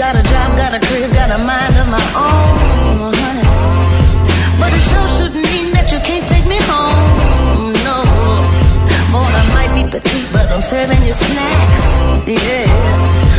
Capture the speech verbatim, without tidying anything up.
got a job, got a crib, got a mind of my own, honey. But it sure shouldn't mean that you can't take me home, no. Boy, I might be petite, but I'm serving you snacks, yeah.